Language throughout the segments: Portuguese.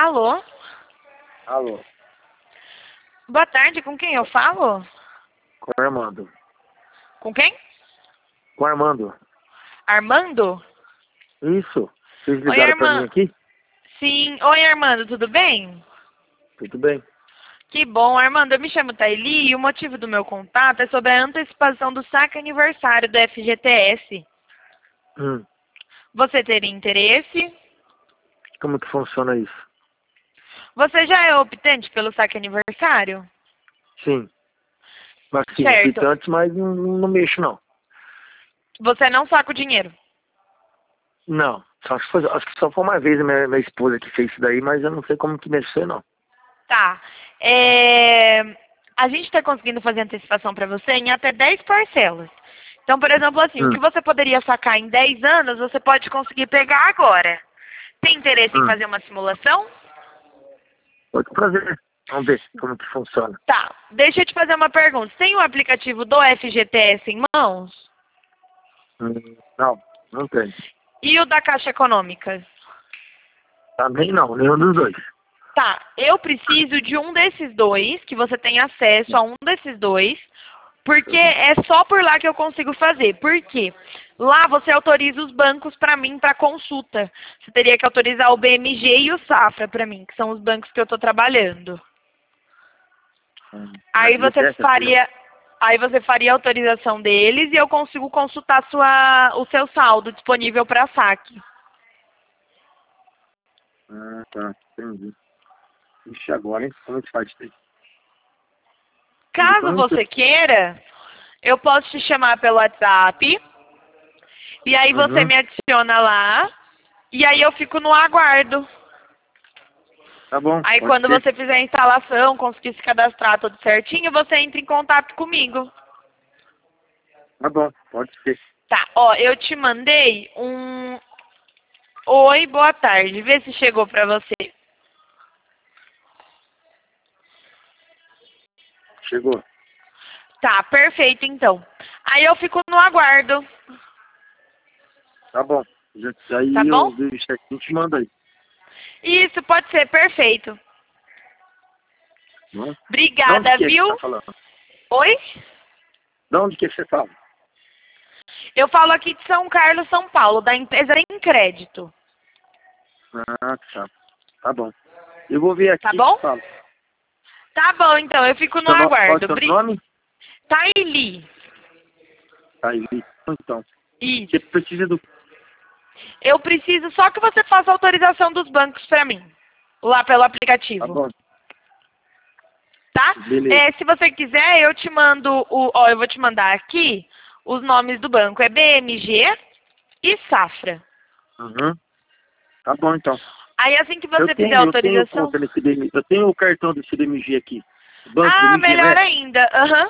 Alô? Alô, Boa tarde, com quem eu falo? com o Armando. Com quem? Com o Armando. Armando? Isso. Vocês Oi, ligaram pra mim Armando. aqui? Sim. Oi, Armando, tudo bem? Tudo bem. Que bom, Armando. Eu me chamo Taili e o motivo do meu contato é sobre a antecipação do saque aniversário do FGTS. Hum. Você teria interesse? Como que funciona isso? Você já é optante pelo saque aniversário? Sim. Mas sim, Certo. optante, mas não mexo não. Você não saca o dinheiro? Não. Acho que só foi uma vez a minha esposa que fez isso daí, mas eu não sei como que mexer não. Tá. A gente está conseguindo fazer antecipação para você em até 10 parcelas. Então, por exemplo, assim, o que você poderia sacar em 10 anos, você pode conseguir pegar agora. Tem interesse em fazer uma simulação? Pode fazer. Vamos ver como que funciona. Tá. Deixa eu te fazer uma pergunta. Você tem o aplicativo do FGTS em mãos? Não tem. E o da Caixa Econômica? Também não, nenhum dos dois. Tá. Eu preciso de um desses dois, que você tenha acesso a um desses dois, porque é só por lá que eu consigo fazer. Por quê? Lá você autoriza os bancos para mim para consulta. Você teria que autorizar o BMG e o Safra para mim, que são os bancos que eu estou trabalhando. Aí você faria a autorização deles e eu consigo consultar o seu saldo disponível para saque. Ah, tá. Entendi. Ixi, agora, hein? Como é que faz isso aí? Caso você queira, eu posso te chamar pelo WhatsApp. E aí você me adiciona lá. E aí eu fico no aguardo. Tá bom. Aí quando você fizer a instalação, conseguir se cadastrar tudo certinho, você entra em contato comigo. Tá bom, pode ser. Tá, ó, eu te mandei um... Oi, boa tarde. Vê se chegou pra você. Chegou. Tá, perfeito então. Aí eu fico no aguardo. Tá bom. Aí Tá bom? eu vejo certinho e te mando aí. Isso, pode ser, perfeito. Não? Obrigada, De onde que viu? você tá falando? Oi? De onde que você fala? Eu falo aqui de São Carlos, São Paulo, da empresa Em Crédito. Ah, tá. Tá bom. Eu vou ver aqui Tá e bom? te falo. Tá bom, então, eu fico no Qual é aguardo. o seu nome? Taili. Tá aí. Então. Isso. Você precisa do... Eu preciso só que você faça a autorização dos bancos pra mim. Lá pelo Tá aplicativo. bom. Tá? Beleza. Se você quiser, eu te mando eu vou te mandar aqui os nomes do banco. É BMG e Safra. Tá bom, então. Aí assim que você fizer a Eu tenho autorização... conta nesse DMG. Eu tenho o cartão desse DMG aqui. Banco Ah, DMG, melhor né? ainda. Aham.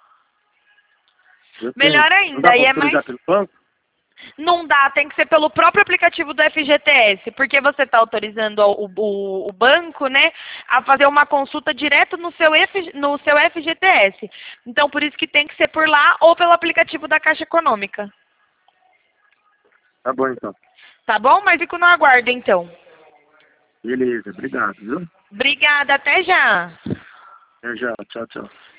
Eu tenho. Melhor Não dá ainda. pra E é mais... autorizar pelo banco? Não dá, tem que ser pelo próprio aplicativo do FGTS, porque você está autorizando o banco, né, a fazer uma consulta direto no seu FGTS. Então, por isso que tem que ser por lá ou pelo aplicativo da Caixa Econômica. Tá bom, então. Tá bom? Mas fico no aguardo, então. Beleza. Obrigado, viu? Obrigada, até já. Até já. Tchau, tchau.